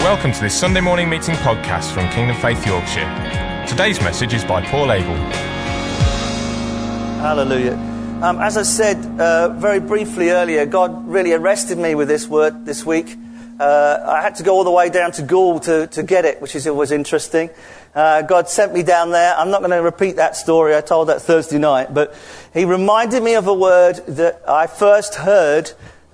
Welcome to this Sunday morning meeting podcast from Kingdom Faith Yorkshire. Today's message is by Paul Abel. Hallelujah. As I said very briefly earlier, God really arrested me with this word this week. I had to go all the way down to Gould to get it, which is always interesting. God sent me down there. I'm not going to repeat that story. I told that Thursday night. But he reminded me of a word that I first heard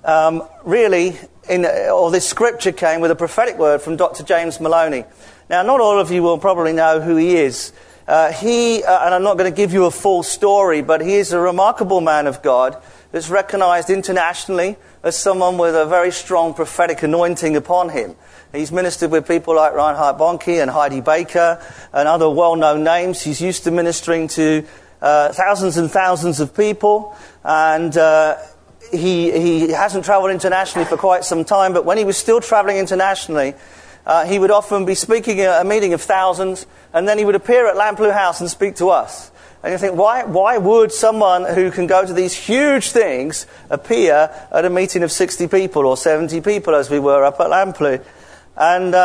this scripture came with a prophetic word from Dr. James Maloney. Now, not all of you will probably know who he is. And I'm not going to give you a full story, but he is a remarkable man of God that's recognized internationally as someone with a very strong prophetic anointing upon him. He's ministered with people like Reinhard Bonnke and Heidi Baker and other well-known names. He's used to ministering to thousands and thousands of people, and he hasn't traveled internationally for quite some time, but when he was still travelling internationally, he would often be speaking at a meeting of thousands, and then he would appear at Lamplugh House and speak to us. And you think, why would someone who can go to these huge things appear at a meeting of 60 people or 70 people, as we were up at Lamplugh? And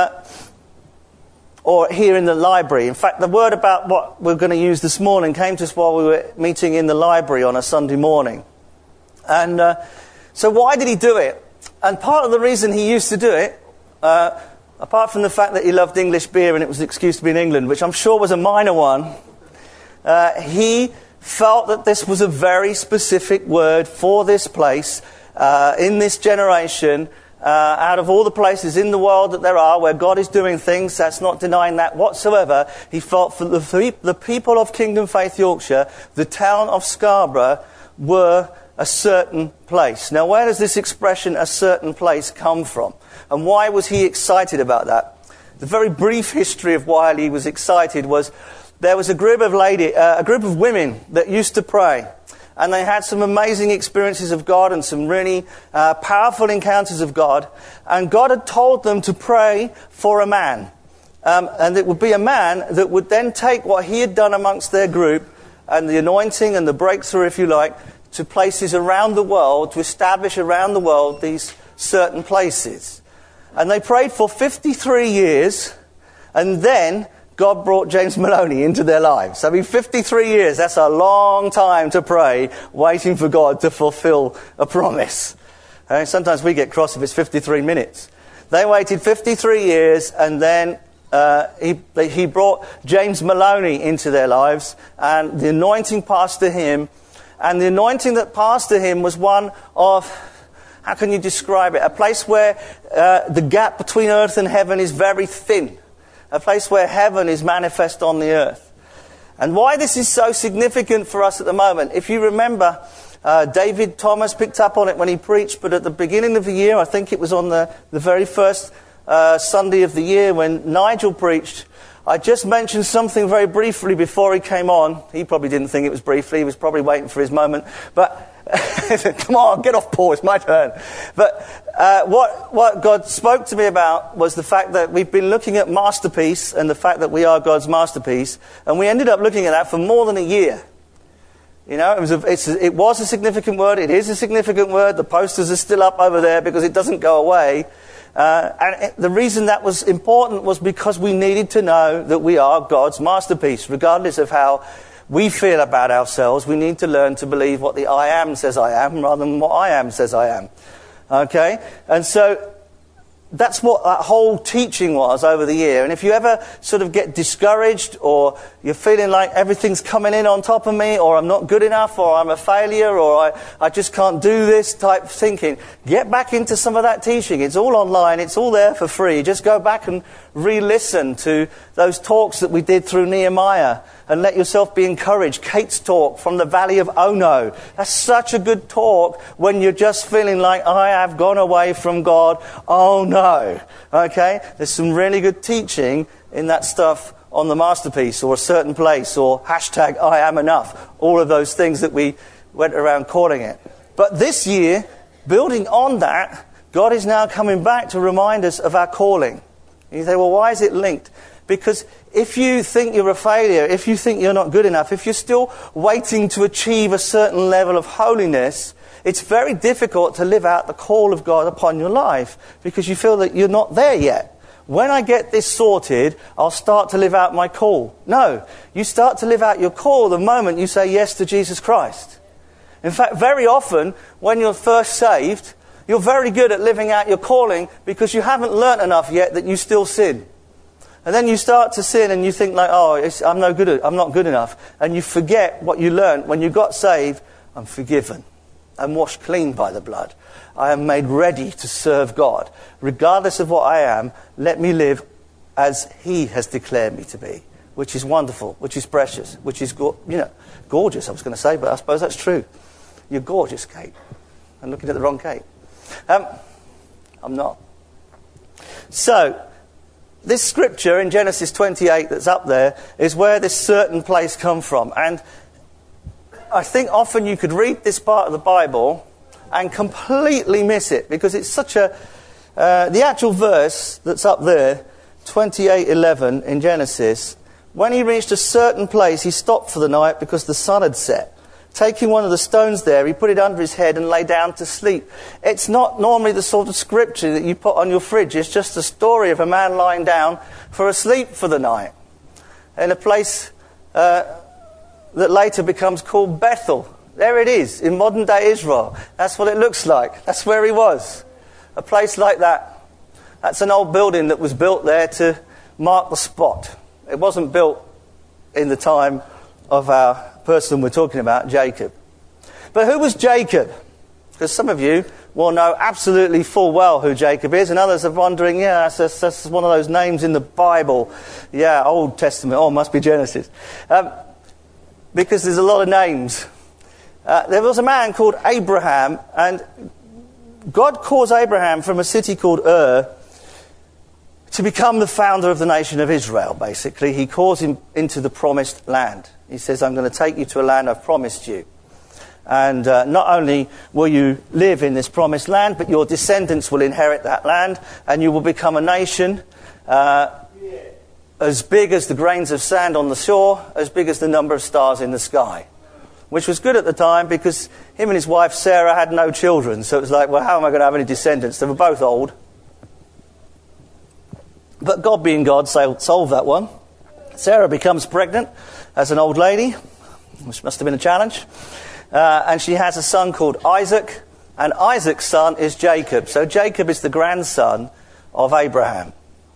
or here in the library. In fact, the word about what we're going to use this morning came to us while we were meeting in the library on a Sunday morning. And so why did he do it? And part of the reason he used to do it, apart from the fact that he loved English beer and it was an excuse to be in England, which I'm sure was a minor one, he felt that this was a very specific word for this place, in this generation, out of all the places in the world that there are where God is doing things. That's not denying that whatsoever. He felt for the people of Kingdom Faith Yorkshire, the town of Scarborough, were a certain place. Now, where does this expression, a certain place, come from? And why was he excited about that? The very brief history of why he was excited was there was a group of women that used to pray. And they had some amazing experiences of God and some really powerful encounters of God. And God had told them to pray for a man. And it would be a man that would then take what he had done amongst their group and the anointing and the breakthrough, if you like, to places around the world, to establish around the world these certain places. And they prayed for 53 years, and then God brought James Maloney into their lives. I mean, 53 years, that's a long time to pray, waiting for God to fulfill a promise. Sometimes we get cross if it's 53 minutes. They waited 53 years, and then he brought James Maloney into their lives, and the anointing passed to him. And the anointing that passed to him was one of, how can you describe it? A place where the gap between earth and heaven is very thin. A place where heaven is manifest on the earth. And why this is so significant for us at the moment, if you remember, David Thomas picked up on it when he preached, but at the beginning of the year, I think it was on the very first Sunday of the year when Nigel preached, I just mentioned something very briefly before he came on. He probably didn't think it was briefly. He was probably waiting for his moment. But come on, get off, Paul. It's my turn. But what God spoke to me about was the fact that we've been looking at masterpiece and the fact that we are God's masterpiece. And we ended up looking at that for more than a year. You know, it was a significant word. It is a significant word. The posters are still up over there because it doesn't go away. The reason that was important was because we needed to know that we are God's masterpiece. Regardless of how we feel about ourselves, we need to learn to believe what the I am says I am rather than what I am says I am. Okay? And so that's what that whole teaching was over the year. And if you ever sort of get discouraged or you're feeling like everything's coming in on top of me or I'm not good enough or I'm a failure or I just can't do this type of thinking, get back into some of that teaching. It's all online. It's all there for free. Just go back and re-listen to those talks that we did through Nehemiah and let yourself be encouraged. Kate's talk from the Valley of Ono. That's such a good talk when you're just feeling like, I have gone away from God. Oh no. Okay? There's some really good teaching in that stuff on the masterpiece or a certain place or hashtag I am enough. All of those things that we went around calling it. But this year, building on that, God is now coming back to remind us of our calling. And you say, well, why is it linked? Because if you think you're a failure, if you think you're not good enough, if you're still waiting to achieve a certain level of holiness, it's very difficult to live out the call of God upon your life because you feel that you're not there yet. when I get this sorted, I'll start to live out my call. No, you start to live out your call the moment you say yes to Jesus Christ. In fact, very often, when you're first saved, you're very good at living out your calling because you haven't learnt enough yet that you still sin. And then you start to sin and you think like, I'm not good enough. And you forget what you learned when you got saved. I'm forgiven. I'm washed clean by the blood. I am made ready to serve God. Regardless of what I am, let me live as He has declared me to be, which is wonderful, which is precious, which is gorgeous, I was going to say, but I suppose that's true. You're gorgeous, Kate. I'm looking at the wrong Kate. I'm not. So, this scripture in Genesis 28 that's up there is where this certain place come from. And I think often you could read this part of the Bible and completely miss it because it's such a... the actual verse that's up there, 28:11 in Genesis, when he reached a certain place, he stopped for the night because the sun had set. Taking one of the stones there, he put it under his head and lay down to sleep. It's not normally the sort of scripture that you put on your fridge. It's just a story of a man lying down for a sleep for the night in a place that later becomes called Bethel. There it is, in modern-day Israel. That's what it looks like. That's where he was. A place like that. That's an old building that was built there to mark the spot. It wasn't built in the time of our person we're talking about, Jacob. But who was Jacob? Because some of you will know absolutely full well who Jacob is, and others are wondering, that's one of those names in the Bible. Yeah, Old Testament. Oh, must be Genesis. Because there's a lot of names. There was a man called Abraham, and God calls Abraham from a city called Ur to become the founder of the nation of Israel, basically. He calls him into the promised land. He says, I'm going to take you to a land I've promised you. And not only will you live in this promised land, but your descendants will inherit that land, and you will become a nation as big as the grains of sand on the shore, as big as the number of stars in the sky. Which was good at the time because him and his wife Sarah had no children. So it was like, well, how am I going to have any descendants? They were both old. But God being God solved that one. Sarah becomes pregnant as an old lady, which must have been a challenge. And she has a son called Isaac. And Isaac's son is Jacob. So Jacob is the grandson of Abraham.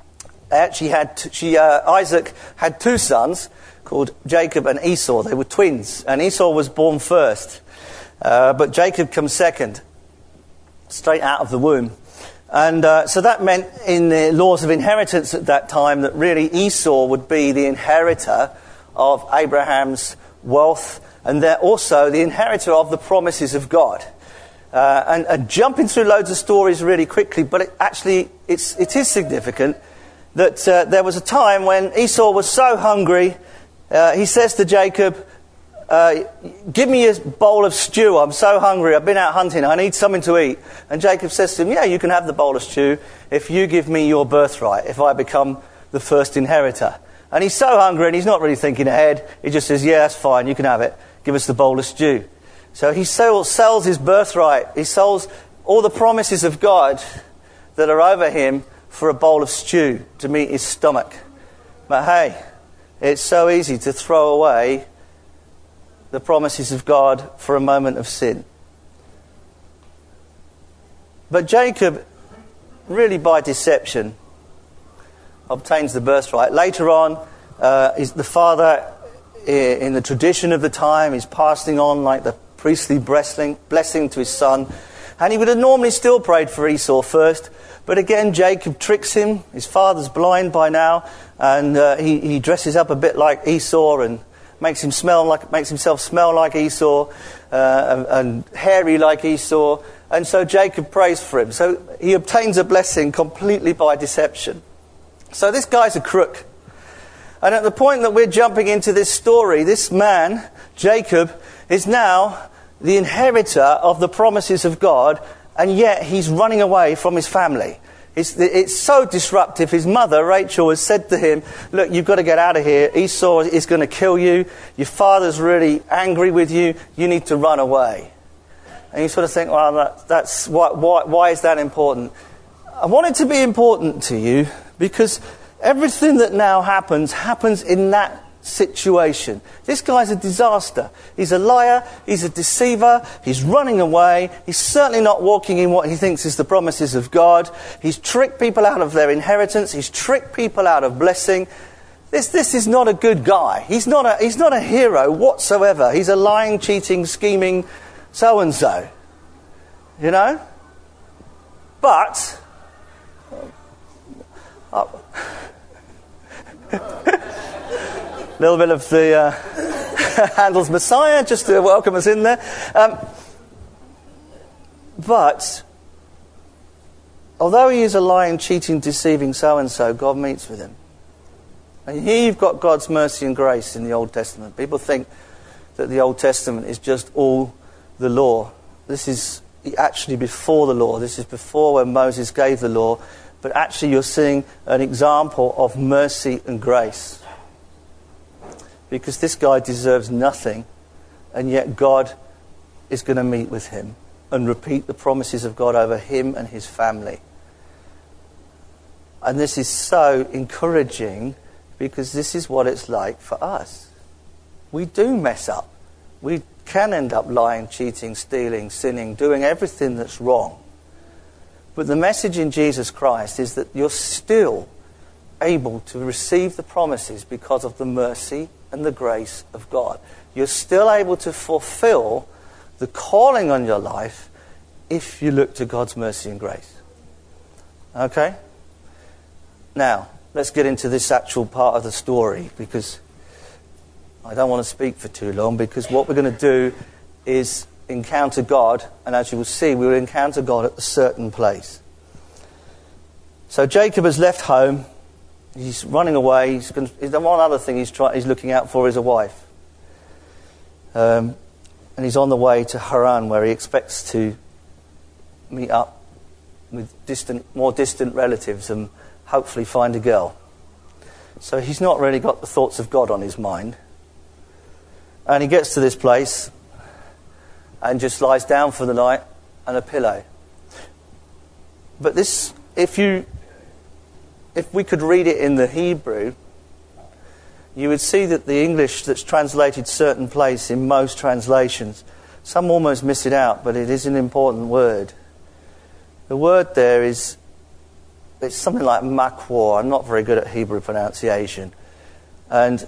Isaac had two sons called Jacob and Esau. They were twins, and Esau was born first. But Jacob comes second, straight out of the womb. And so that meant in the laws of inheritance at that time that really Esau would be the inheritor of Abraham's wealth, and they're also the inheritor of the promises of God. And jumping through loads of stories really quickly, but it is significant that there was a time when Esau was so hungry, he says to Jacob, give me a bowl of stew, I'm so hungry, I've been out hunting, I need something to eat. And Jacob says to him, yeah, you can have the bowl of stew if you give me your birthright, if I become the first inheritor. And he's so hungry and he's not really thinking ahead, he just says, yeah, that's fine, you can have it, give us the bowl of stew. So he sells his birthright, he sells all the promises of God that are over him for a bowl of stew to meet his stomach. But hey, it's so easy to throw away the promises of God for a moment of sin. But Jacob, really by deception, obtains the birthright. Later on, the father, in the tradition of the time, is passing on like the priestly blessing to his son. And he would have normally still prayed for Esau first. But again, Jacob tricks him. His father's blind by now. And he dresses up a bit like Esau and makes himself smell like Esau and hairy like Esau. And so Jacob prays for him. So he obtains a blessing completely by deception. So this guy's a crook. And at the point that we're jumping into this story, this man, Jacob, is now the inheritor of the promises of God, and yet he's running away from his family. It's so disruptive. His mother, Rachel, has said to him, look, you've got to get out of here. Esau is going to kill you. Your father's really angry with you. You need to run away. And you sort of think, well, that's why is that important? I want it to be important to you Because everything that now happens in that situation. This guy's a disaster. He's a liar, he's a deceiver, he's running away, he's certainly not walking in what he thinks is the promises of God. He's tricked people out of their inheritance, he's tricked people out of blessing. This is not a good guy. He's not a hero whatsoever. He's a lying, cheating, scheming so-and-so. You know? But a little bit of the Handel's Messiah, just to welcome us in there. But although he is a lying, cheating, deceiving so-and-so, God meets with him. And here you've got God's mercy and grace in the Old Testament. People think that the Old Testament is just all the law. This is actually before the law. This is before when Moses gave the law. But actually you're seeing an example of mercy and grace. Because this guy deserves nothing, and yet God is going to meet with him and repeat the promises of God over him and his family. And this is so encouraging, because this is what it's like for us. We do mess up. We can end up lying, cheating, stealing, sinning, doing everything that's wrong. But the message in Jesus Christ is that you're still able to receive the promises because of the mercy and the grace of God. You're still able to fulfill the calling on your life if you look to God's mercy and grace. Okay? Now, let's get into this actual part of the story, because I don't want to speak for too long, because what we're going to do is encounter God, and as you will see, we will encounter God at a certain place. So Jacob has left home. He's running away. The one other thing he's looking out for is a wife. And he's on the way to Haran, where he expects to meet up with more distant relatives and hopefully find a girl. So he's not really got the thoughts of God on his mind. And he gets to this place and just lies down for the night and a pillow. But this, if we could read it in the Hebrew, you would see that the English that's translated certain place in most translations, some almost miss it out, but it is an important word. The word there it's something like makwar. I'm not very good at Hebrew pronunciation. And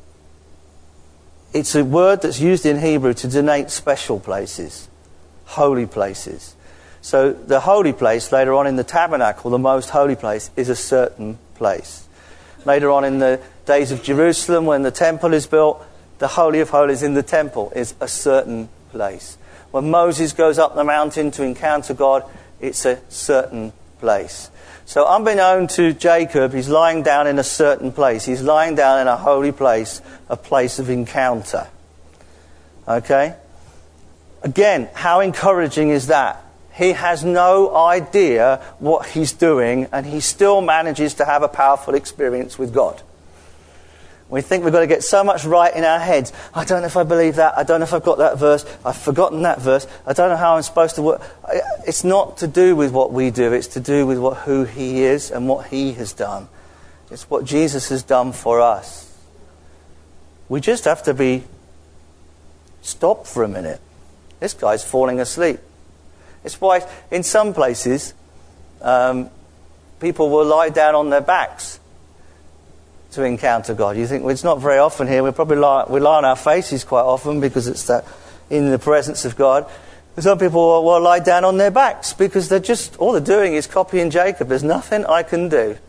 it's a word that's used in Hebrew to denote special places, holy places. So the holy place, later on in the tabernacle, the most holy place, is a certain place. Later on in the days of Jerusalem, when the temple is built, the Holy of Holies in the temple is a certain place. When Moses goes up the mountain to encounter God, it's a certain place. So unbeknown to Jacob, he's lying down in a certain place. He's lying down in a holy place, a place of encounter. Okay? Again, how encouraging is that? He has no idea what he's doing, and he still manages to have a powerful experience with God. We think we've got to get so much right in our heads. I don't know if I believe that. I don't know if I've got that verse. I've forgotten that verse. I don't know how I'm supposed to work. It's not to do with what we do. It's to do with who he is and what he has done. It's what Jesus has done for us. We just have to stop for a minute. This guy's falling asleep. It's why in some places people will lie down on their backs to encounter God. You think, well, it's not very often here. We lie on our faces quite often because it's that in the presence of God. Some people will lie down on their backs because all they're doing is copying Jacob. There's nothing I can do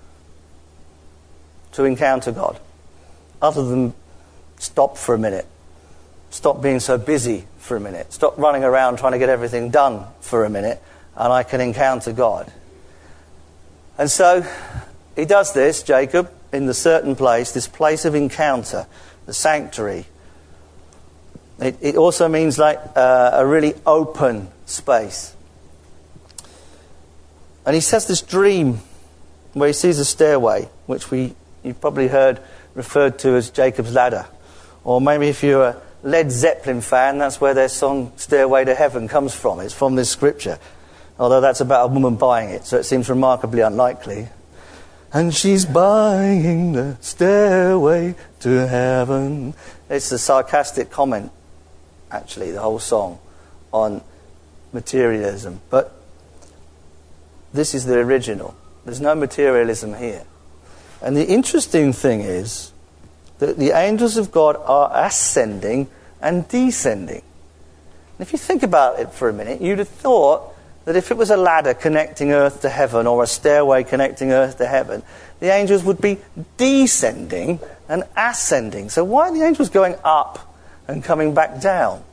to encounter God other than stop for a minute. Stop being so busy for a minute. Stop running around trying to get everything done for a minute, and I can encounter God. And so he does this, Jacob, in the certain place, this place of encounter, the sanctuary. It also means like a really open space. And he says this dream where he sees a stairway, which you've probably heard referred to as Jacob's Ladder. Or maybe if you're a Led Zeppelin fan, that's where their song Stairway to Heaven comes from. It's from this scripture. Although that's about a woman buying it, so it seems remarkably unlikely. and she's buying the stairway to heaven. It's a sarcastic comment, actually, the whole song, on materialism. But this is the original. There's no materialism here. And the interesting thing is that the angels of God are ascending and descending. And if you think about it for a minute, you'd have thought that if it was a ladder connecting earth to heaven or a stairway connecting earth to heaven, the angels would be descending and ascending. So why are the angels going up and coming back down?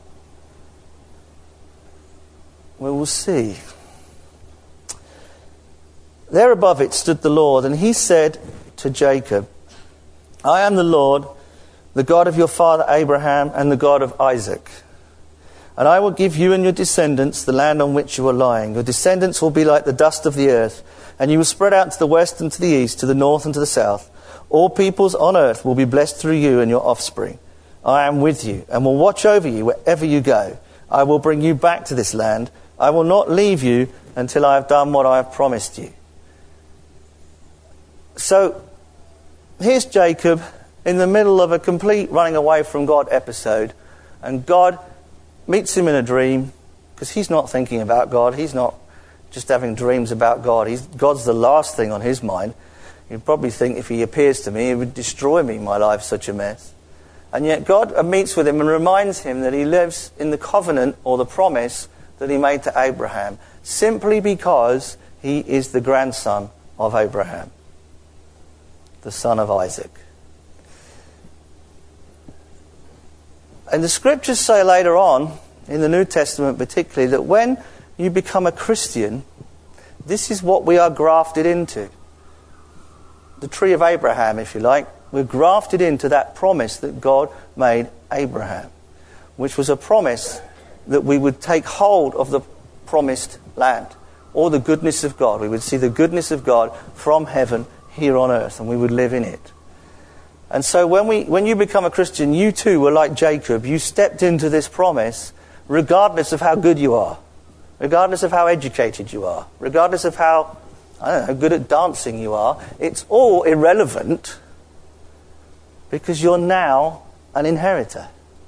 Well, we'll see. There above it stood the Lord, and he said to Jacob, I am the Lord, the God of your father Abraham and the God of Isaac. And I will give you and your descendants the land on which you are lying. Your descendants will be like the dust of the earth, and you will spread out to the west and to the east, to the north and to the south. All peoples on earth will be blessed through you and your offspring. I am with you and will watch over you wherever you go. I will bring you back to this land. I will not leave you until I have done what I have promised you. So, here's Jacob in the middle of a complete running away from God episode, and God meets him in a dream, because he's not thinking about God. He's not just having dreams about God. God's the last thing on his mind. He'd probably think if he appears to me, he would destroy me. My life's such a mess. And yet God meets with him and reminds him that he lives in the covenant or the promise that he made to Abraham, simply because he is the grandson of Abraham, the son of Isaac. And the scriptures say later on, in the New Testament particularly, that when you become a Christian, this is what we are grafted into. The tree of Abraham, if you like. We're grafted into that promise that God made Abraham, which was a promise that we would take hold of the promised land, or the goodness of God. We would see the goodness of God from heaven here on earth, and we would live in it. And so when you become a Christian, you too were like Jacob. You stepped into this promise regardless of how good you are, regardless of how educated you are, regardless of how, good at dancing you are. It's all irrelevant because you're now an inheritor.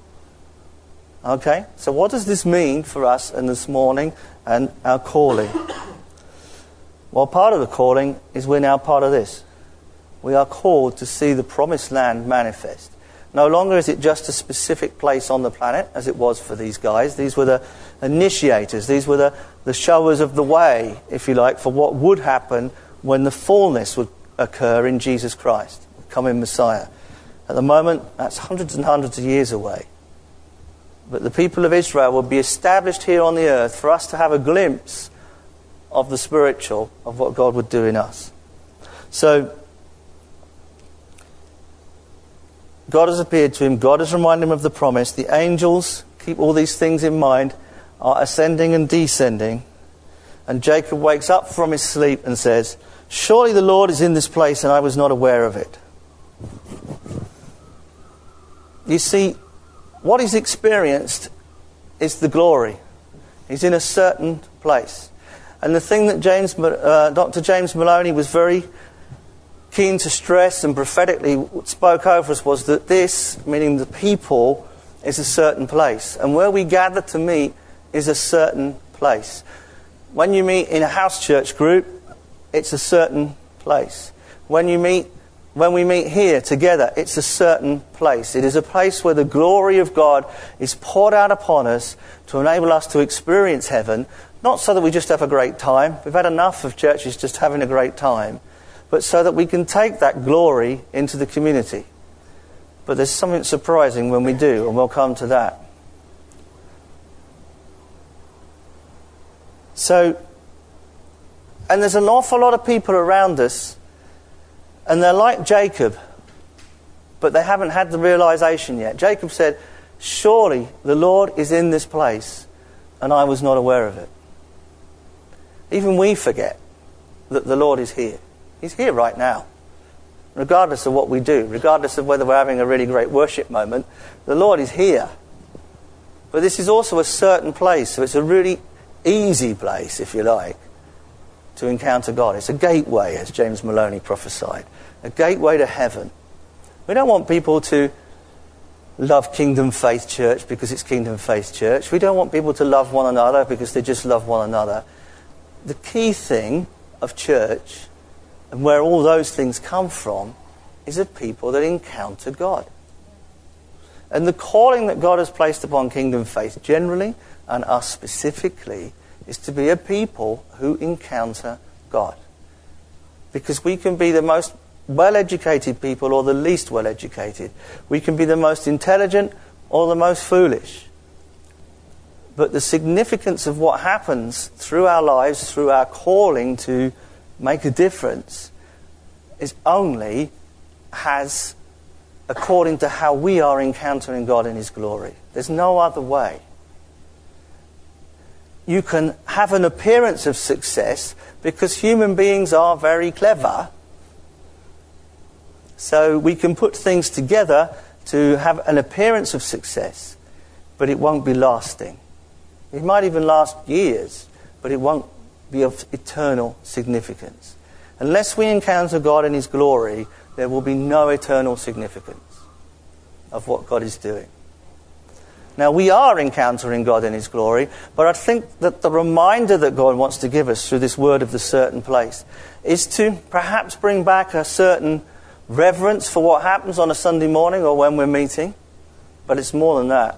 Okay? So what does this mean for us and this morning and our calling? Well, part of the calling is we're now part of this. We are called to see the promised land manifest. No longer is it just a specific place on the planet, as it was for these guys. These were the initiators. These were the showers of the way, if you like, for what would happen when the fullness would occur in Jesus Christ, the coming Messiah. At the moment, that's hundreds and hundreds of years away. But the people of Israel will be established here on the earth for us to have a glimpse of the spiritual, of what God would do in us. So, God has appeared to him. God has reminded him of the promise. The angels, keep all these things in mind, are ascending and descending. And Jacob wakes up from his sleep and says, surely the Lord is in this place and I was not aware of it. You see, what he's experienced is the glory. He's in a certain place. And the thing that Dr. James Maloney was very keen to stress and prophetically spoke over us was that this, meaning the people, is a certain place. And where we gather to meet is a certain place. When you meet in a house church group, it's a certain place. When we meet here together, it's a certain place. It is a place where the glory of God is poured out upon us to enable us to experience heaven, not so that we just have a great time. We've had enough of churches just having a great time. But so that we can take that glory into the community. But there's something surprising when we do, and we'll come to that. So, and there's an awful lot of people around us, and they're like Jacob, but they haven't had the realization yet. Jacob said, surely the Lord is in this place, and I was not aware of it. Even we forget that the Lord is here. He's here right now. Regardless of what we do, regardless of whether we're having a really great worship moment, the Lord is here. But this is also a certain place, so it's a really easy place, if you like. to encounter God. It's a gateway, as James Maloney prophesied. A gateway to heaven. We don't want people to love Kingdom Faith Church because it's Kingdom Faith Church. We don't want people to love one another because they just love one another. The key thing of church, and where all those things come from, is a people that encounter God. And the calling that God has placed upon Kingdom Faith generally, and us specifically, is to be a people who encounter God. Because we can be the most well-educated people or the least well-educated. We can be the most intelligent or the most foolish. But the significance of what happens through our lives, through our calling to make a difference, is only has according to how we are encountering God in His glory. There's no other way. You can have an appearance of success because human beings are very clever. So we can put things together to have an appearance of success, but it won't be lasting. It might even last years, but it won't be of eternal significance. Unless we encounter God in His glory, there will be no eternal significance of what God is doing. Now, we are encountering God in His glory, but I think that the reminder that God wants to give us through this word of the certain place is to perhaps bring back a certain reverence for what happens on a Sunday morning or when we're meeting, but it's more than that.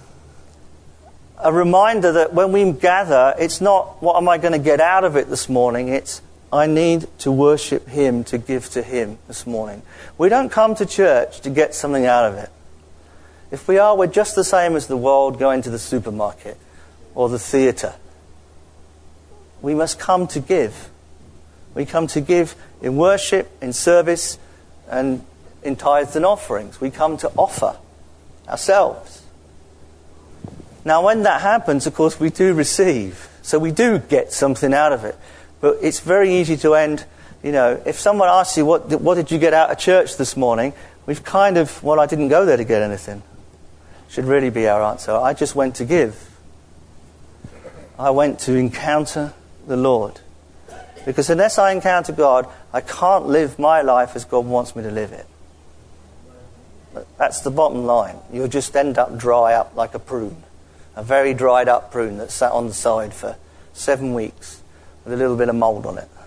A reminder that when we gather, it's not, what am I going to get out of it this morning? It's, I need to worship Him, to give to Him this morning. We don't come to church to get something out of it. If we are, we're just the same as the world going to the supermarket or the theatre. We must come to give. We come to give in worship, in service, and in tithes and offerings. We come to offer ourselves. Now, when that happens, of course, we do receive. So we do get something out of it. But it's very easy to end, if someone asks you, what did you get out of church this morning? We've kind of, I didn't go there to get anything. Should really be our answer. I just went to give. I went to encounter the Lord. Because unless I encounter God, I can't live my life as God wants me to live it. That's the bottom line. You'll just end up dry up like a prune. A very dried up prune that sat on the side for 7 weeks with a little bit of mould on it.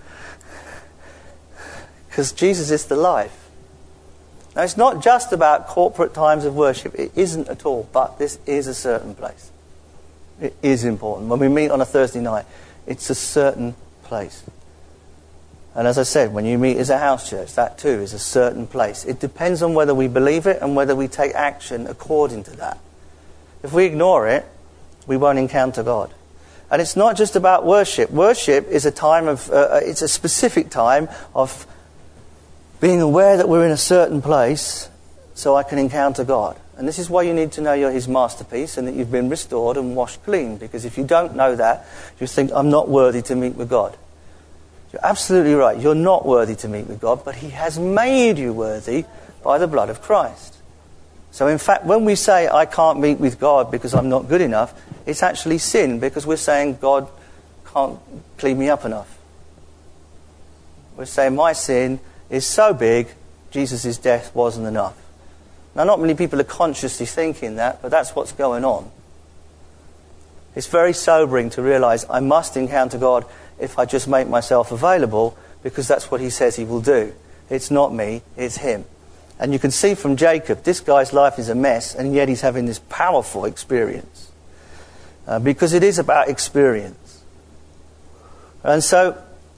Because Jesus is the life. Now, it's not just about corporate times of worship. It isn't at all. But this is a certain place. It is important. When we meet on a Thursday night, it's a certain place. And as I said, when you meet as a house church, that too is a certain place. It depends on whether we believe it and whether we take action according to that. If we ignore it, we won't encounter God. And it's not just about worship. Worship is a time of, it's a specific time of being aware that we're in a certain place so I can encounter God. And this is why you need to know you're His masterpiece and that you've been restored and washed clean. Because if you don't know that, you think, I'm not worthy to meet with God. You're absolutely right. You're not worthy to meet with God, but He has made you worthy by the blood of Christ. So in fact, when we say, I can't meet with God because I'm not good enough, it's actually sin, because we're saying God can't clean me up enough. We're saying my sin is so big, Jesus' death wasn't enough. Now, not many people are consciously thinking that, but that's what's going on. It's very sobering to realise I must encounter God if I just make myself available, because that's what He says He will do. It's not me, it's Him. And you can see from Jacob, this guy's life is a mess, and yet he's having this powerful experience. Because it is about experience. And so,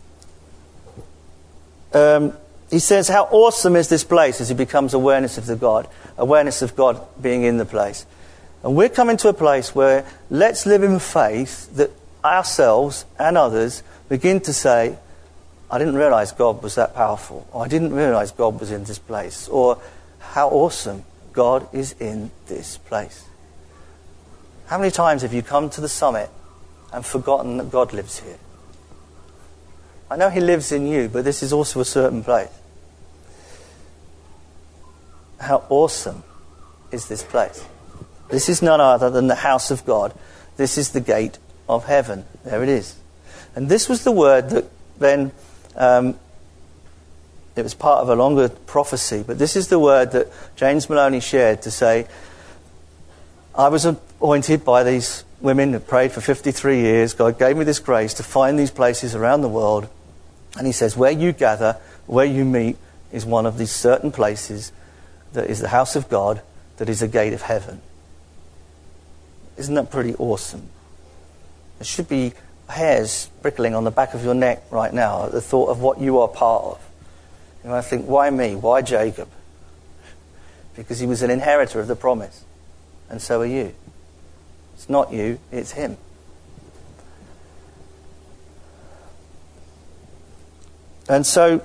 he says, how awesome is this place, as he becomes awareness of God being in the place. And we're coming to a place where let's live in faith that ourselves and others begin to say, I didn't realise God was that powerful. Or I didn't realise God was in this place. Or how awesome God is in this place. How many times have you come to the summit and forgotten that God lives here? I know He lives in you, but this is also a certain place. How awesome is this place? This is none other than the house of God. This is the gate of heaven. There it is. And this was the word that then, it was part of a longer prophecy, but this is the word that James Maloney shared to say, I was appointed by these women that prayed for 53 years. God gave me this grace to find these places around the world. And he says, where you gather, where you meet, is one of these certain places that is the house of God, that is a gate of heaven. Isn't that pretty awesome? There should be hairs prickling on the back of your neck right now at the thought of what you are part of. You might think, why me? Why Jacob? Because he was an inheritor of the promise. And so are you. It's not you, it's him. And so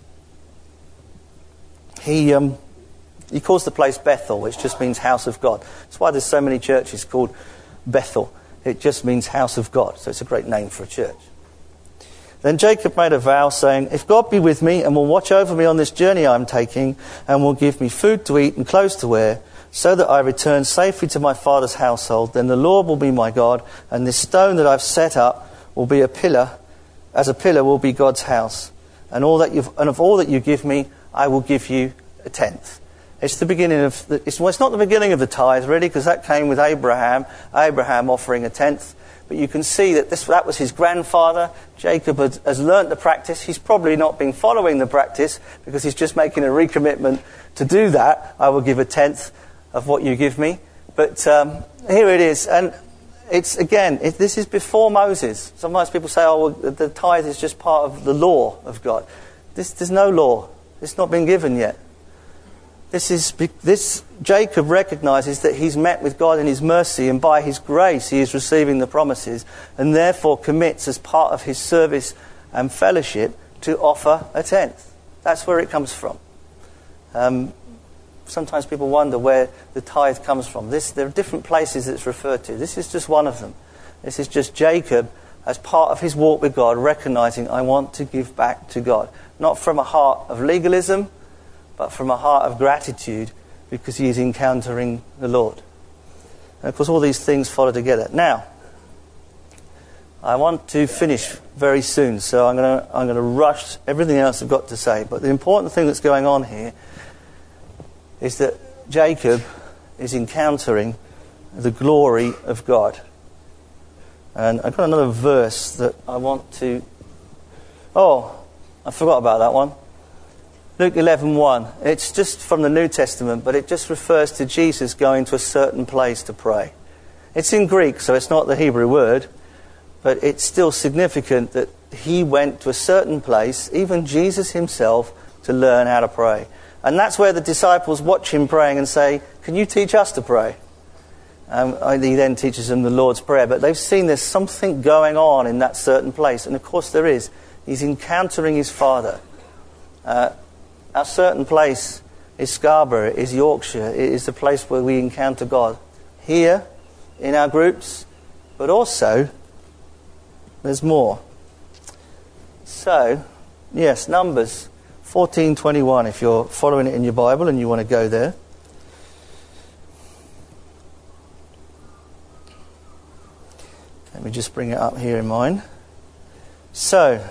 he calls the place Bethel, which just means house of God. That's why there's so many churches called Bethel. It just means house of God. So it's a great name for a church. Then Jacob made a vow saying, if God be with me and will watch over me on this journey I am taking and will give me food to eat and clothes to wear, so that I return safely to my father's household, then the Lord will be my God, and this stone that I've set up will be a pillar, as a pillar will be God's house. And of all that you give me, I will give you a tenth. It's the beginning of it's not the beginning of the tithe really, because that came with Abraham offering a tenth. But you can see that that was his grandfather. Jacob has learnt the practice. He's probably not been following the practice because he's just making a recommitment to do that. I will give a tenth of what you give me. But here it is. And it's, again, this is before Moses. Sometimes people say, oh, well, the tithe is just part of the law of God. There's no law. It's not been given yet. This Jacob recognizes that he's met with God in his mercy, and by his grace he is receiving the promises, and therefore commits as part of his service and fellowship to offer a tenth. That's where it comes from. Sometimes people wonder where the tithe comes from. There are different places it's referred to. This is just one of them. This is just Jacob, as part of his walk with God, recognizing, I want to give back to God. Not from a heart of legalism, but from a heart of gratitude, because he is encountering the Lord. And of course all these things follow together. Now, I want to finish very soon, so I'm going to rush everything else I've got to say. But the important thing that's going on here is that Jacob is encountering the glory of God. And I've got another verse that I want to... Oh, I forgot about that one. Luke 11:1. It's just from the New Testament, but it just refers to Jesus going to a certain place to pray. It's in Greek, so it's not the Hebrew word, but it's still significant that he went to a certain place, even Jesus himself, to learn how to pray. And that's where the disciples watch him praying and say, can you teach us to pray? He then teaches them the Lord's Prayer. But they've seen there's something going on in that certain place. And of course there is. He's encountering his Father. Our certain place is Scarborough, is Yorkshire. It is the place where we encounter God. Here, in our groups, but also, there's more. So, yes, Numbers 14:21, if you're following it in your Bible and you want to go there. Let me just bring it up here in mine. So,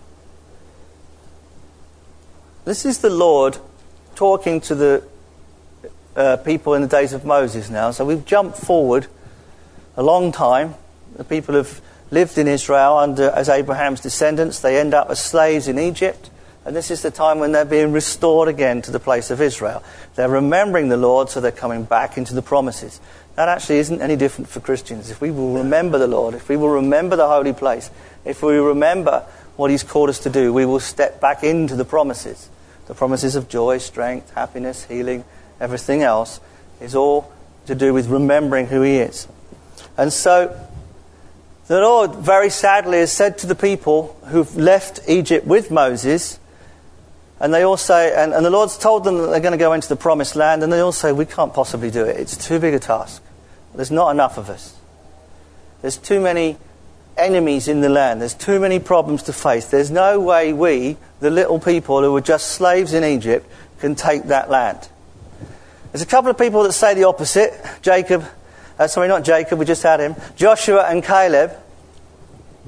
this is the Lord talking to the people in the days of Moses now. So we've jumped forward a long time. The people have lived in Israel as Abraham's descendants. They end up as slaves in Egypt. And this is the time when they're being restored again to the place of Israel. They're remembering the Lord, so they're coming back into the promises. That actually isn't any different for Christians. If we will remember the Lord, if we will remember the holy place, if we remember what he's called us to do, we will step back into the promises. The promises of joy, strength, happiness, healing, everything else is all to do with remembering who he is. And so the Lord very sadly has said to the people who've left Egypt with Moses, and they all say, and the Lord's told them that they're going to go into the promised land, and they all say, we can't possibly do it. It's too big a task. There's not enough of us. There's too many enemies in the land. There's too many problems to face. There's no way we, the little people who were just slaves in Egypt, can take that land. There's a couple of people that say the opposite. Not Jacob, we just had him. Joshua and Caleb.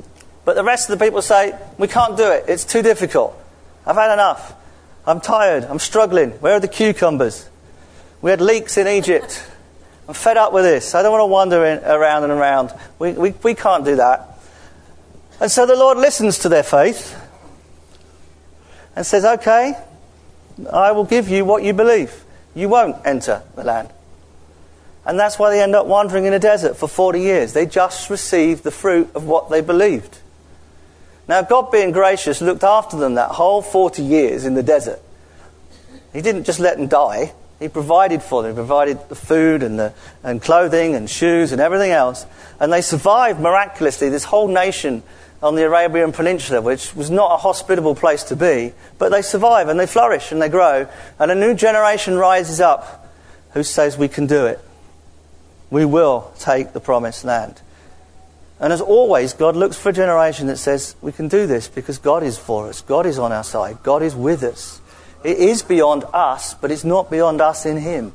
But the rest of the people say, we can't do it. It's too difficult. I've had enough. I'm tired. I'm struggling. Where are the cucumbers? We had leeks in Egypt. I'm fed up with this. I don't want to wander around and around. We can't do that. And so the Lord listens to their faith and says, okay, I will give you what you believe. You won't enter the land. And that's why they end up wandering in a desert for 40 years. They just received the fruit of what they believed. Now, God, being gracious, looked after them that whole 40 years in the desert. He didn't just let them die. He provided for them. He provided the food and clothing and shoes and everything else. And they survived miraculously, this whole nation on the Arabian Peninsula, which was not a hospitable place to be. But they survive and they flourish and they grow. And a new generation rises up who says, we can do it. We will take the promised land. And as always, God looks for a generation that says, we can do this because God is for us. God is on our side. God is with us. It is beyond us, but it's not beyond us in Him.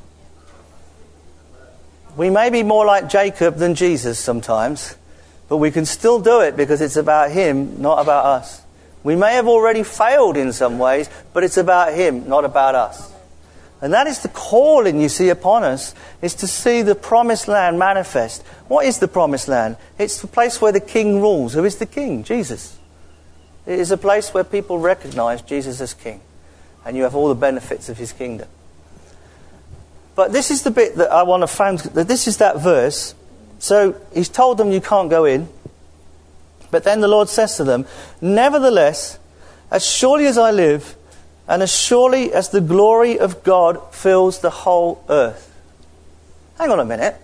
We may be more like Jacob than Jesus sometimes, but we can still do it because it's about Him, not about us. We may have already failed in some ways, but it's about Him, not about us. And that is the calling you see upon us, is to see the promised land manifest. What is the promised land? It's the place where the King rules. Who is the King? Jesus. It is a place where people recognize Jesus as King. And you have all the benefits of His kingdom. But this is the bit that I want to find. This is that verse. So He's told them you can't go in. But then the Lord says to them, nevertheless, as surely as I live, and as surely as the glory of God fills the whole earth. Hang on a minute.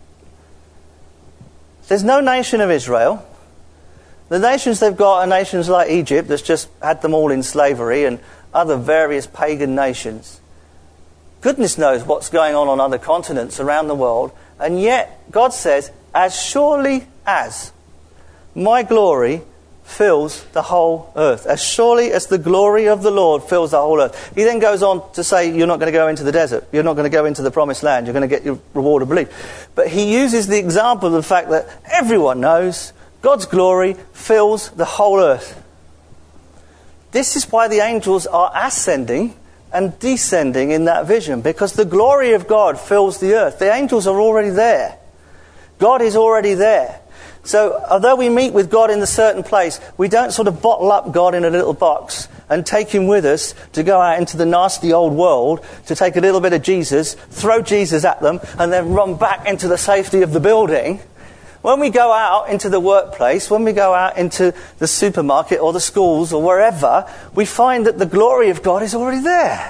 There's no nation of Israel. The nations they've got are nations like Egypt, that's just had them all in slavery, and other various pagan nations. Goodness knows what's going on other continents around the world. And yet, God says, as surely as my glory fills the whole earth. As surely as the glory of the Lord fills the whole earth. He then goes on to say, you're not going to go into the desert. You're not going to go into the promised land. You're going to get your reward of belief. But He uses the example of the fact that everyone knows God's glory fills the whole earth. This is why the angels are ascending and descending in that vision, because the glory of God fills the earth. The angels are already there. God is already there. So although we meet with God in a certain place, we don't sort of bottle up God in a little box and take Him with us to go out into the nasty old world to take a little bit of Jesus, throw Jesus at them, and then run back into the safety of the building. When we go out into the workplace, when we go out into the supermarket or the schools or wherever, we find that the glory of God is already there.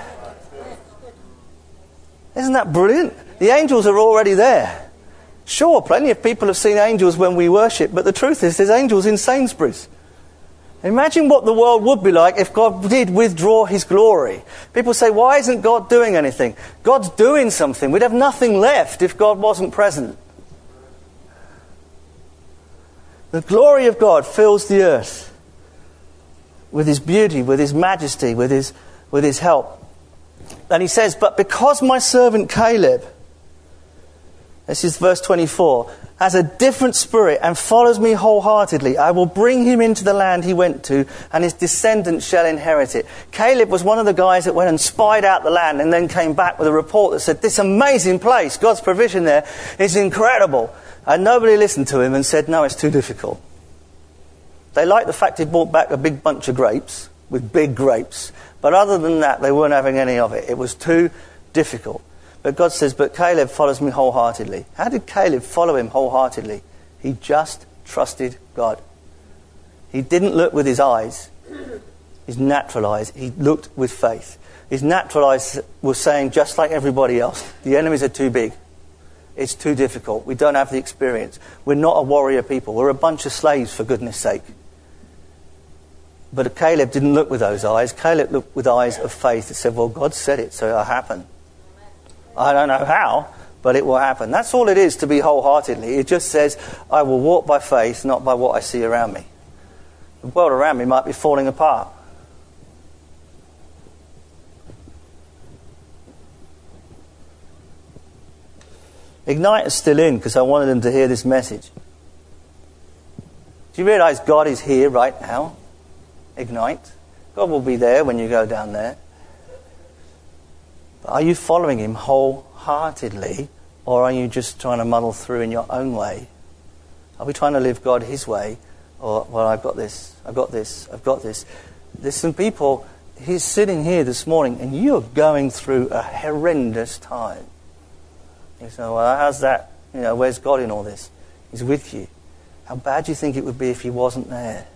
Isn't that brilliant? The angels are already there. Sure, plenty of people have seen angels when we worship, but the truth is there's angels in Sainsbury's. Imagine what the world would be like if God did withdraw His glory. People say, why isn't God doing anything? God's doing something. We'd have nothing left if God wasn't present. The glory of God fills the earth with His beauty, with His majesty, with His help. And He says, but because my servant Caleb, this is verse 24, has a different spirit and follows me wholeheartedly, I will bring him into the land he went to, and his descendants shall inherit it. Caleb was one of the guys that went and spied out the land and then came back with a report that said, this amazing place, God's provision there is incredible. And nobody listened to him and said, no, it's too difficult. They liked the fact he brought back a big bunch of grapes, with big grapes. But other than that, they weren't having any of it. It was too difficult. But God says, but Caleb follows me wholeheartedly. How did Caleb follow Him wholeheartedly? He just trusted God. He didn't look with his eyes, his natural eyes. He looked with faith. His natural eyes were saying, just like everybody else, the enemies are too big. It's too difficult. We don't have the experience. We're not a warrior people. We're a bunch of slaves, for goodness sake. But Caleb didn't look with those eyes. Caleb looked with eyes of faith that said, well, God said it, so it'll happen. I don't know how, but it will happen. That's all it is to be wholeheartedly. It just says, I will walk by faith, not by what I see around me. The world around me might be falling apart. Ignite is still in because I wanted them to hear this message. Do you realise God is here right now? Ignite. God will be there when you go down there. But are you following him wholeheartedly, or are you just trying to muddle through in your own way? Are we trying to live God his way? Or, well, I've got this. Listen, people, he's sitting here this morning and you're going through a horrendous time. You say, well, how's that? Where's God in all this? He's with you. How bad do you think it would be if he wasn't there?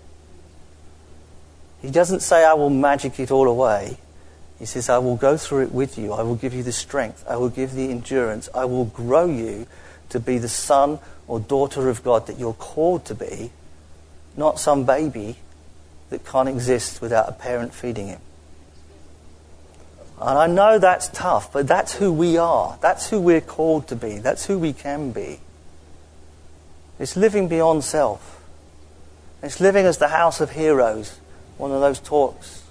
He doesn't say, I will magic it all away. He says, I will go through it with you. I will give you the strength. I will give the endurance. I will grow you to be the son or daughter of God that you're called to be, not some baby that can't exist without a parent feeding him. And I know that's tough, but that's who we are. That's who we're called to be. That's who we can be. It's living beyond self. It's living as the house of heroes. One of those talks.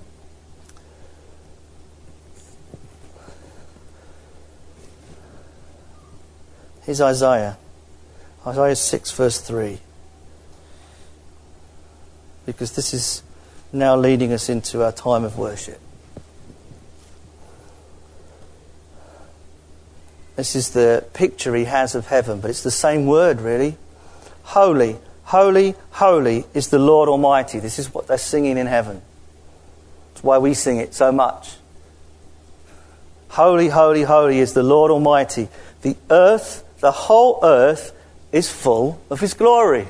Here's Isaiah. Isaiah 6 verse 3. Because this is now leading us into our time of worship. This is the picture he has of heaven, but it's the same word really. Holy, holy, holy is the Lord Almighty. This is what they're singing in heaven. That's why we sing it so much. Holy, holy, holy is the Lord Almighty. The earth, the whole earth is full of his glory.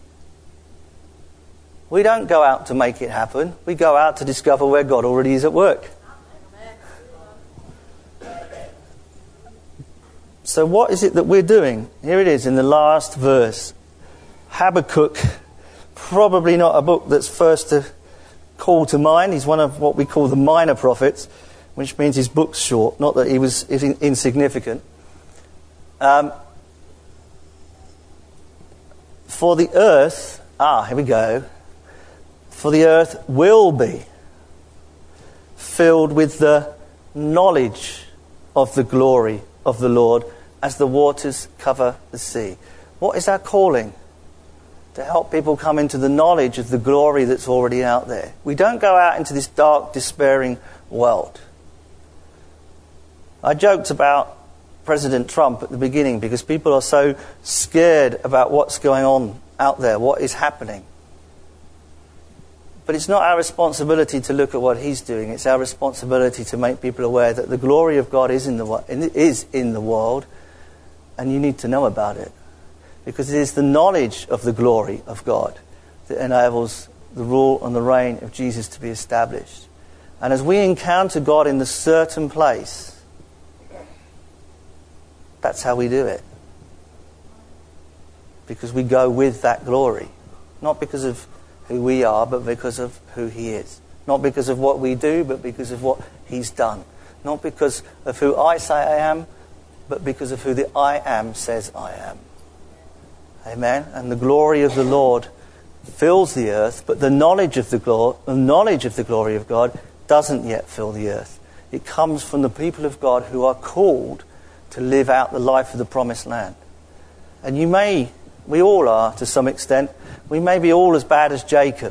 We don't go out to make it happen. We go out to discover where God already is at work. So what is it that we're doing? Here it is in the last verse. Habakkuk, probably not a book that's first to call to mind. He's one of what we call the minor prophets, which means his book's short, not that he was insignificant. For the earth, here we go. For the earth will be filled with the knowledge of the glory of the Lord as the waters cover the sea. What is our calling? To help people come into the knowledge of the glory that's already out there. We don't go out into this dark, despairing world. I joked about President Trump at the beginning because people are so scared about what's going on out there, what is happening. But it's not our responsibility to look at what he's doing. It's our responsibility to make people aware that the glory of God is in the world, and you need to know about it. Because it is the knowledge of the glory of God that enables the rule and the reign of Jesus to be established. And as we encounter God in the certain place, that's how we do it. Because we go with that glory. Not because of who we are, but because of who he is. Not because of what we do, but because of what he's done. Not because of who I say I am, but because of who the I am says I am. Amen. And the glory of the Lord fills the earth, but the knowledge of the glory of God doesn't yet fill the earth. It comes from the people of God who are called to live out the life of the promised land. And we all are to some extent. We may be all as bad as Jacob.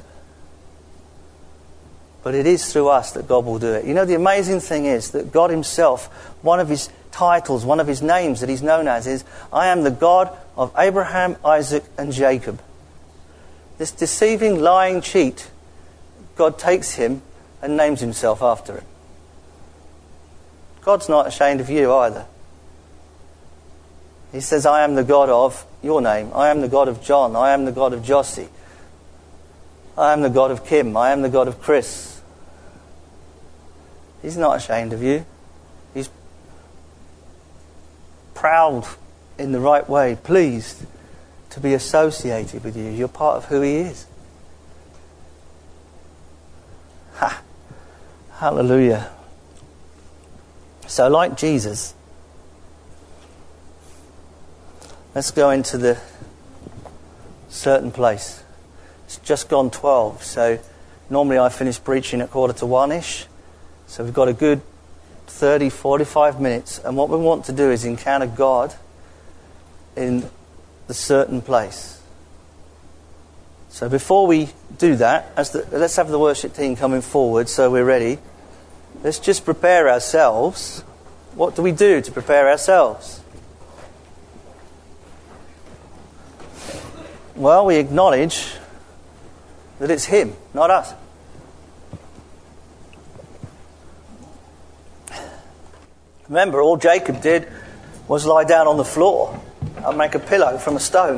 But it is through us that God will do it. You know, the amazing thing is that God himself, one of his titles, one of his names that he's known as is, I am the God of Abraham, Isaac and Jacob. This deceiving, lying cheat, God takes him and names himself after him. God's not ashamed of you either. He says, I am the God of your name. I am the God of John. I am the God of Jossie. I am the God of Kim. I am the God of Chris. He's not ashamed of you. He's proud in the right way, pleased to be associated with you. You're part of who he is. Hallelujah. So like Jesus, let's go into the certain place. It's just gone 12, so normally I finish preaching at 1:45-ish. So we've got a good 30, 45 minutes. And what we want to do is encounter God in the certain place. So before we do that, let's have the worship team coming forward so we're ready. Let's just prepare ourselves. What do we do to prepare ourselves? Well, we acknowledge that it's Him, not us. Remember, all Jacob did was lie down on the floor and make a pillow from a stone.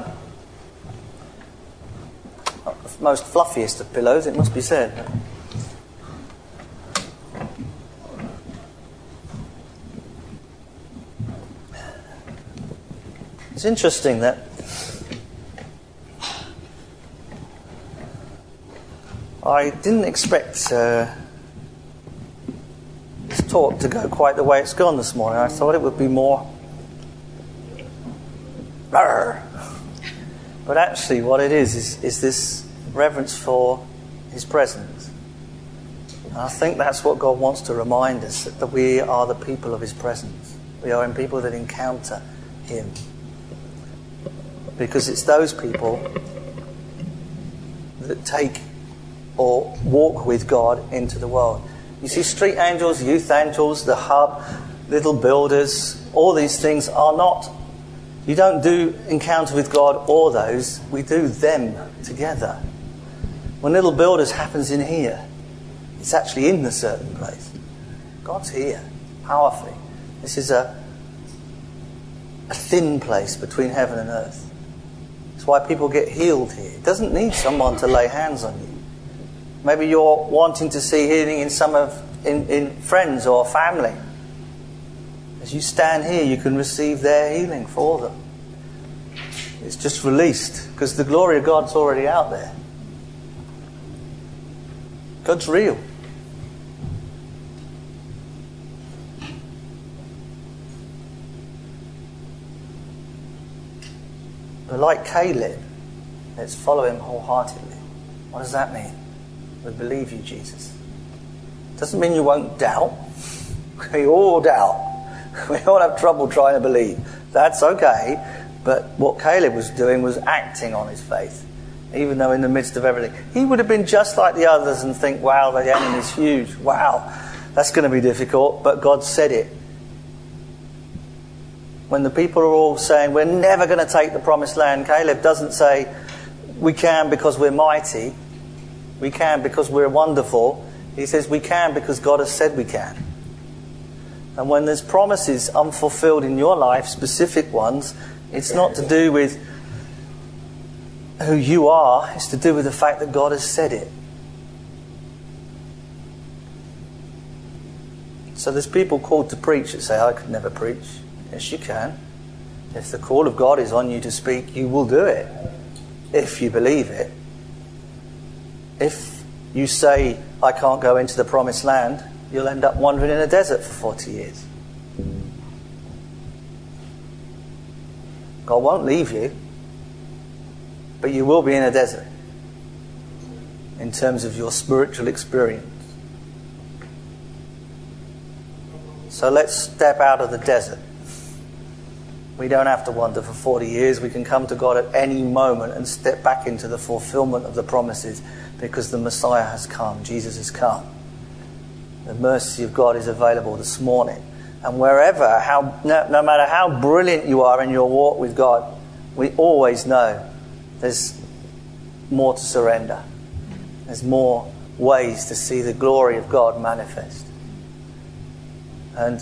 Not the most fluffiest of pillows, it must be said. It's interesting that I didn't expect this talk to go quite the way it's gone this morning. I thought it would be more But actually what it is this reverence for His presence. And I think that's what God wants to remind us, that we are the people of His presence. We are in people that encounter Him. Because it's those people that take or walk with God into the world. You see, street angels, youth angels, the hub, little builders, all these things are not... You don't do encounter with God or those. We do them together. When little builders happens in here, it's actually in the certain place. God's here, powerfully. This is a thin place between heaven and earth. That's why people get healed here. It doesn't need someone to lay hands on you. Maybe you're wanting to see healing in friends or family. As you stand here, you can receive their healing for them. It's just released because the glory of God's already out there. God's real. But like Caleb, let's follow him wholeheartedly. What does that mean? We believe you, Jesus. Doesn't mean you won't doubt. We all doubt. We all have trouble trying to believe. That's okay. But what Caleb was doing was acting on his faith. Even though in the midst of everything, he would have been just like the others and think, wow, the enemy's huge. Wow, that's going to be difficult. But God said it. When the people are all saying, we're never going to take the promised land, Caleb doesn't say, we can because we're mighty. We can because we're wonderful. He says we can because God has said we can. And when there's promises unfulfilled in your life, specific ones, it's not to do with who you are, it's to do with the fact that God has said it. So there's people called to preach that say, I could never preach. Yes, you can. If the call of God is on you to speak, you will do it. If you believe it. If you say, I can't go into the promised land, you'll end up wandering in a desert for 40 years. God won't leave you, but you will be in a desert in terms of your spiritual experience. So let's step out of the desert. We don't have to wander for 40 years. We can come to God at any moment and step back into the fulfillment of the promises because the Messiah has come. Jesus has come. The mercy of God is available this morning. And wherever, no matter how brilliant you are in your walk with God, we always know there's more to surrender. There's more ways to see the glory of God manifest. And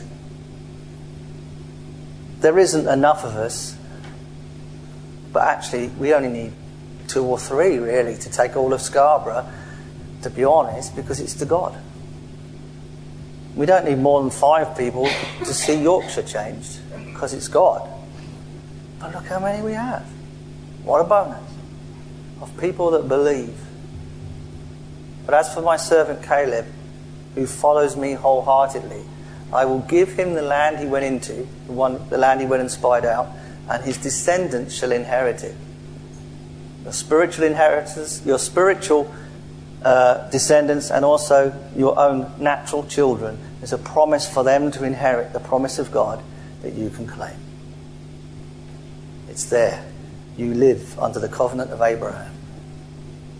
there isn't enough of us, but actually we only need 2 or 3 really to take all of Scarborough, to be honest, because it's to God. We don't need more than 5 people to see Yorkshire changed, because it's God. But look how many we have. What a bonus of people that believe. But as for my servant Caleb, who follows me wholeheartedly, I will give him the land he went into, the land he went and spied out, and his descendants shall inherit it. Your spiritual inheritors, your spiritual descendants, and also your own natural children. There's a promise for them to inherit the promise of God that you can claim. It's there. You live under the covenant of Abraham.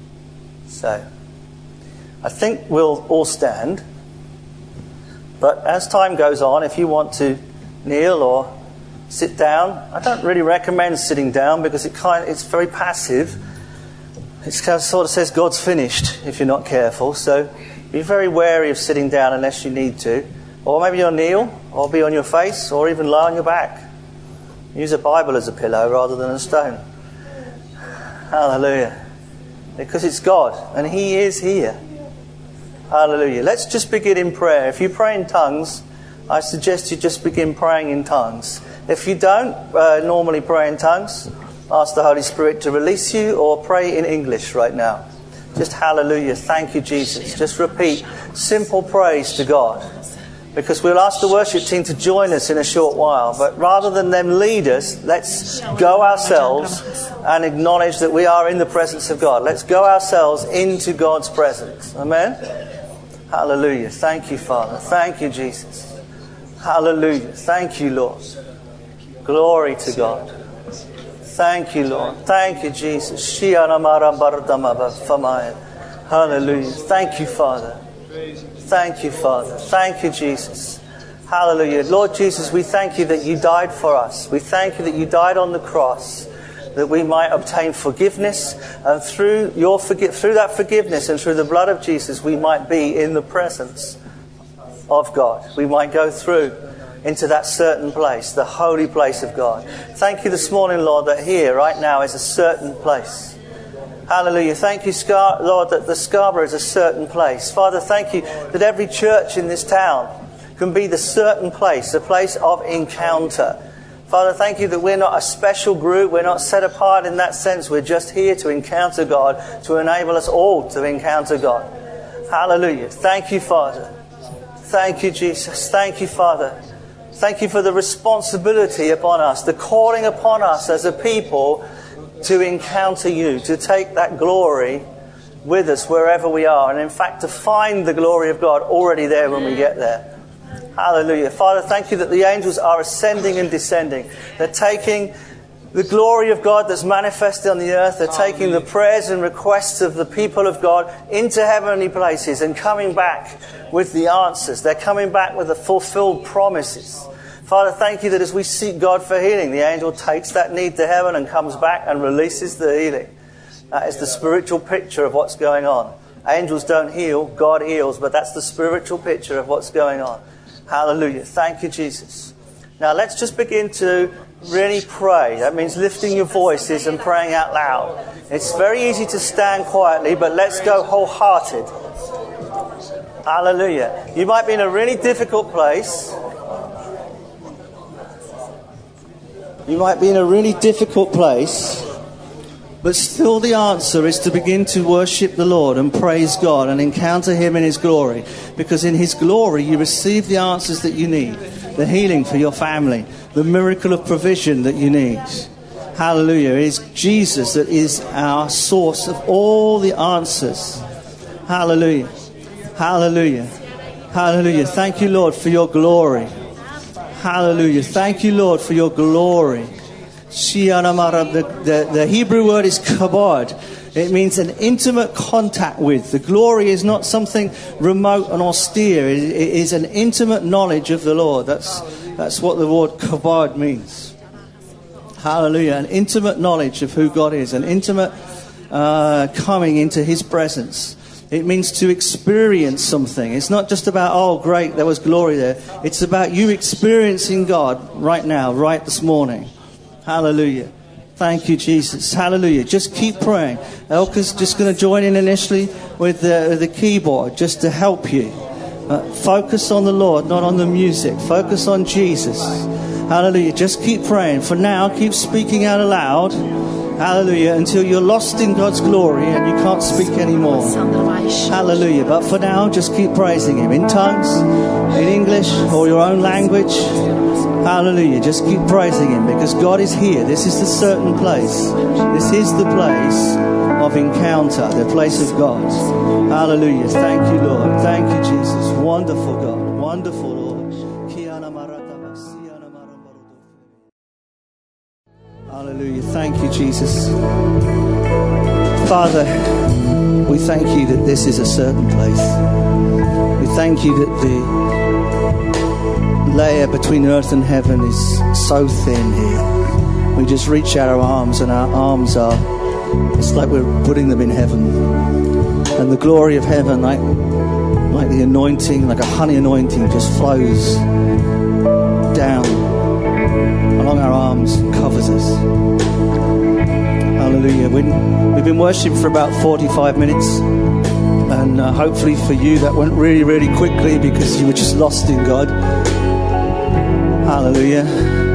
So, I think we'll all stand. But as time goes on, if you want to kneel or sit down, I don't really recommend sitting down because it's very passive. It sort of says God's finished if you're not careful. So be very wary of sitting down unless you need to. Or maybe you'll kneel, or be on your face, or even lie on your back. Use a Bible as a pillow rather than a stone. Hallelujah. Because it's God, and He is here. Hallelujah. Let's just begin in prayer. If you pray in tongues, I suggest you just begin praying in tongues. If you don't normally pray in tongues, ask the Holy Spirit to release you, or pray in English right now. Just hallelujah. Thank you, Jesus. Just repeat simple praise to God. Because we'll ask the worship team to join us in a short while. But rather than them lead us, let's go ourselves and acknowledge that we are in the presence of God. Let's go ourselves into God's presence. Amen? Hallelujah. Thank you, Father. Thank you, Jesus. Hallelujah. Thank you, Lord. Glory to God. Thank you, Lord. Thank you, Jesus. Hallelujah. Thank you, Father. Thank you, Father. Thank you, Jesus. Hallelujah. Lord Jesus, we thank you that you died for us. We thank you that you died on the cross, that we might obtain forgiveness, and through that forgiveness and through the blood of Jesus, we might be in the presence of God. We might go through into that certain place, the holy place of God. Thank you this morning, Lord, that here, right now, is a certain place. Hallelujah. Thank you, Lord, that the Scarborough is a certain place. Father, thank you that every church in this town can be the certain place, a place of encounter. Father, thank you that we're not a special group. We're not set apart in that sense. We're just here to encounter God, to enable us all to encounter God. Hallelujah. Thank you, Father. Thank you, Jesus. Thank you, Father. Thank you for the responsibility upon us, the calling upon us as a people to encounter you, to take that glory with us wherever we are. And in fact, to find the glory of God already there when we get there. Hallelujah. Father, thank you that the angels are ascending and descending. They're taking the glory of God that's manifested on the earth. They're taking the prayers and requests of the people of God into heavenly places and coming back with the answers. They're coming back with the fulfilled promises. Father, thank you that as we seek God for healing, the angel takes that need to heaven and comes back and releases the healing. That is the spiritual picture of what's going on. Angels don't heal, God heals, but that's the spiritual picture of what's going on. Hallelujah. Thank you, Jesus. Now let's just begin to really pray. That means lifting your voices and praying out loud. It's very easy to stand quietly, but let's go wholehearted. Hallelujah. You might be in a really difficult place. You might be in a really difficult place, but still the answer is to begin to worship the Lord and praise God and encounter Him in His glory. Because in His glory you receive the answers that you need. The healing for your family. The miracle of provision that you need. Hallelujah. It is Jesus that is our source of all the answers. Hallelujah. Hallelujah. Hallelujah. Thank you, Lord, for your glory. Hallelujah. Thank you, Lord, for your glory. The Hebrew word is kabod. It means an intimate contact with. The glory is not something remote and austere. It is an intimate knowledge of the Lord. That's what the word kabod means. Hallelujah. An intimate knowledge of who God is. An intimate coming into His presence. It means to experience something. It's not just about, oh, great, there was glory there. It's about you experiencing God right now, right this morning. Hallelujah. Thank you, Jesus. Hallelujah. Just keep praying. Elka's just going to join in initially with the keyboard just to help you. Focus on the Lord, not on the music. Focus on Jesus. Hallelujah. Just keep praying. For now, keep speaking out aloud. Hallelujah. Until you're lost in God's glory and you can't speak anymore. Hallelujah. But for now, just keep praising Him in tongues, in English, or your own language. Hallelujah. Just keep praising Him because God is here. This is the certain place. This is the place of encounter, the place of God. Hallelujah. Thank you, Lord. Thank you, Jesus. Wonderful God. Wonderful Lord. Hallelujah. Thank you, Jesus. Father, we We thank you that this is a certain place. We thank you that the layer between earth and heaven is so thin here. We just reach out our arms, and our arms are, it's like we're putting them in heaven. And the glory of heaven, like the anointing, like a honey anointing, just flows down along our arms and covers us. Hallelujah. We've been worshiping for about 45 minutes, and hopefully for you that went really, really quickly because you were just lost in God. Hallelujah.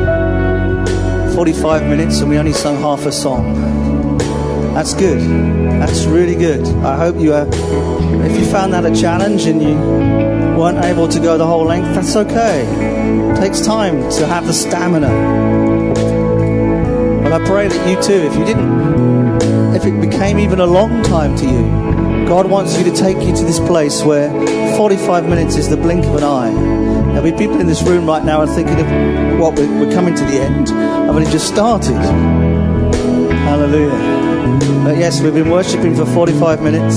45 minutes and we only sung half a song. That's good. That's really good. I hope if you found that a challenge and you weren't able to go the whole length, that's okay. It takes time to have the stamina. But I pray that you too, if it became even a long time to you, God wants you to take you to this place where 45 minutes is the blink of an eye. There'll be people in this room right now and thinking of what we're coming to the end. I've only just started. Hallelujah. But yes, we've been worshipping for 45 minutes.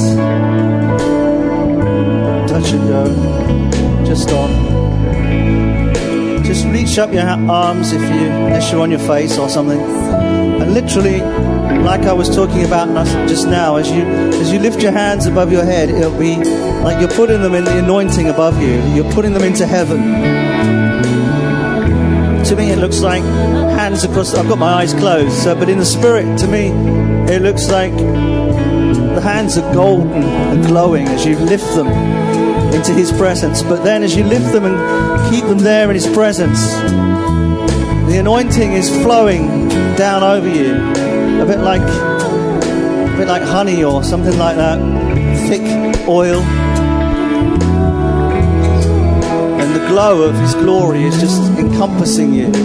Touch and go. Just on. Just reach up your arms unless you're on your face or something. And literally, like I was talking about just now, as you lift your hands above your head, it'll be like you're putting them in the anointing above you. You're putting them into heaven. To me, it looks like hands across. I've got my eyes closed, but in the spirit, to me, it looks like the hands are golden and glowing as you lift them into His presence. But then, as you lift them and keep them there in His presence, the anointing is flowing down over you, a bit like honey or something like that, thick oil. And the glow of His glory is just encompassing you.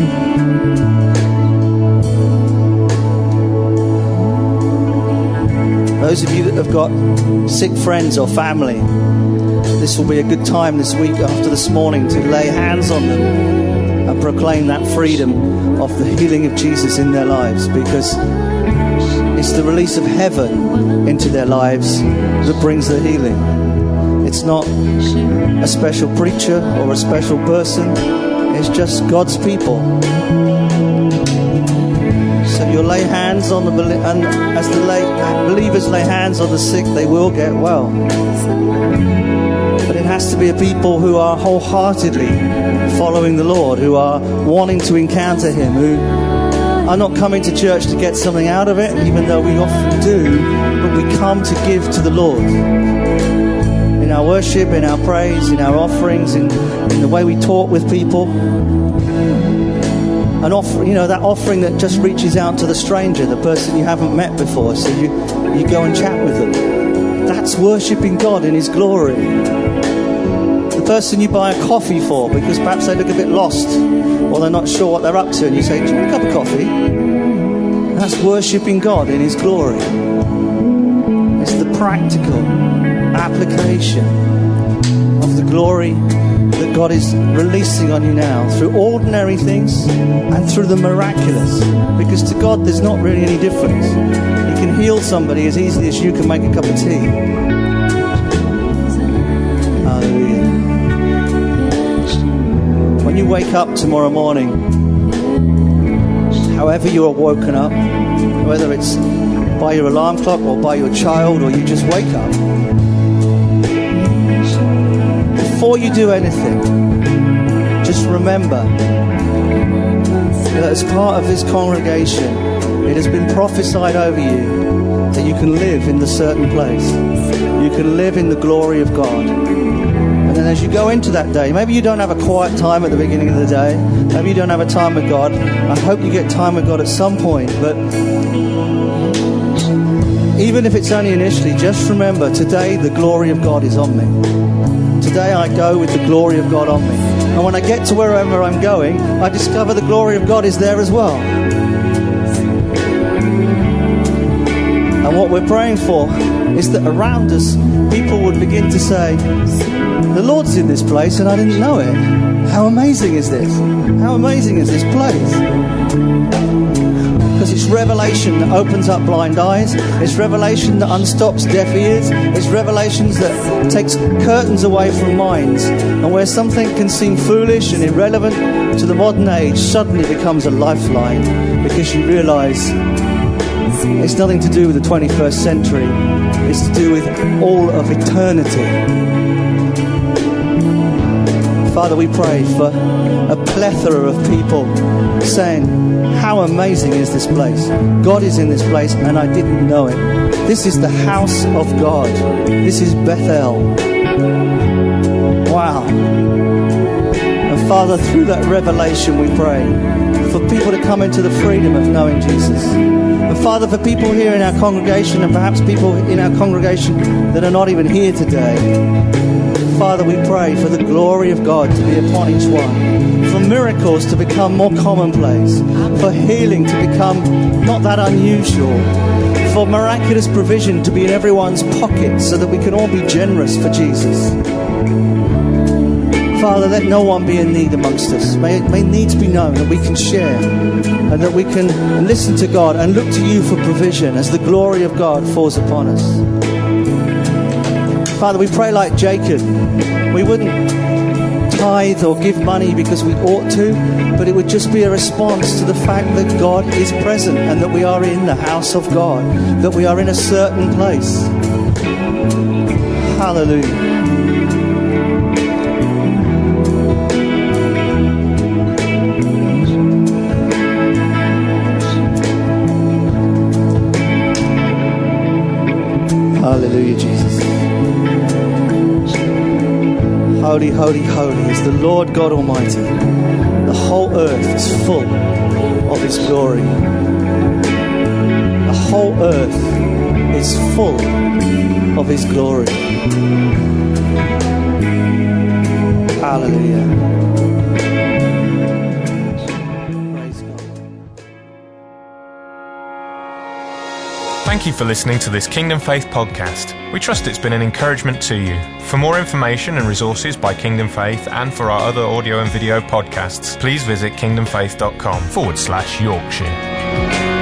Those of you that have got sick friends or family, this will be a good time this week after this morning to lay hands on them and proclaim that freedom of the healing of Jesus in their lives, because it's the release of heaven into their lives that brings the healing. It's not a special preacher or a special person. It's just God's people. So you'll lay hands on and as the believers lay hands on the sick, they will get well. But it has to be a people who are wholeheartedly following the Lord, who are wanting to encounter Him, who are not coming to church to get something out of it, even though we often do, but we come to give to the Lord. In our worship, in our praise, in our offerings, in the way we talk with people. An offering, that offering that just reaches out to the stranger, the person you haven't met before, so you go and chat with them. That's worshipping God in His glory. The person you buy a coffee for because perhaps they look a bit lost or they're not sure what they're up to, and you say, "Do you want a cup of coffee?" That's worshipping God in His glory. It's the practical application of the glory that God is releasing on you now through ordinary things and through the miraculous, because to God there's not really any difference. He can heal somebody as easily as you can make a cup of tea. Hallelujah. When you wake up tomorrow morning, however you are woken up, whether it's by your alarm clock or by your child, or you just wake up, before you do anything, just remember that as part of this congregation, it has been prophesied over you that you can live in the certain place. You can live in the glory of God. And then as you go into that day, maybe you don't have a quiet time at the beginning of the day. Maybe you don't have a time with God. I hope you get time with God at some point. But even if it's only initially, just remember, today the glory of God is on me. Today I go with the glory of God on me. And when I get to wherever I'm going, I discover the glory of God is there as well. And what we're praying for is that around us, people would begin to say, "The Lord's in this place and I didn't know it. How amazing is this? How amazing is this place?" Because it's revelation that opens up blind eyes. It's revelation that unstops deaf ears. It's revelations that takes curtains away from minds. And where something can seem foolish and irrelevant to the modern age suddenly becomes a lifeline, because you realise it's nothing to do with the 21st century. It's to do with all of eternity. Father, we pray for a plethora of people saying, how amazing is this place? God is in this place and I didn't know it. This is the house of God. This is Bethel. Wow. And Father, through that revelation we pray for people to come into the freedom of knowing Jesus. And Father, for people here in our congregation, and perhaps people in our congregation that are not even here today, Father, we pray for the glory of God to be upon each one, for miracles to become more commonplace, for healing to become not that unusual, for miraculous provision to be in everyone's pocket so that we can all be generous for Jesus. Father, let no one be in need amongst us. May needs be known that we can share and that we can listen to God and look to you for provision as the glory of God falls upon us. Father, we pray like Jacob. We wouldn't tithe or give money because we ought to, but it would just be a response to the fact that God is present and that we are in the house of God, that we are in a certain place. Hallelujah. Hallelujah, Jesus. Holy, holy, holy is the Lord God Almighty. The whole earth is full of His glory. The whole earth is full of His glory. Hallelujah. Praise God. Thank you for listening to this Kingdom Faith podcast. We trust it's been an encouragement to you. For more information and resources by Kingdom Faith and for our other audio and video podcasts, please visit kingdomfaith.com/Yorkshire.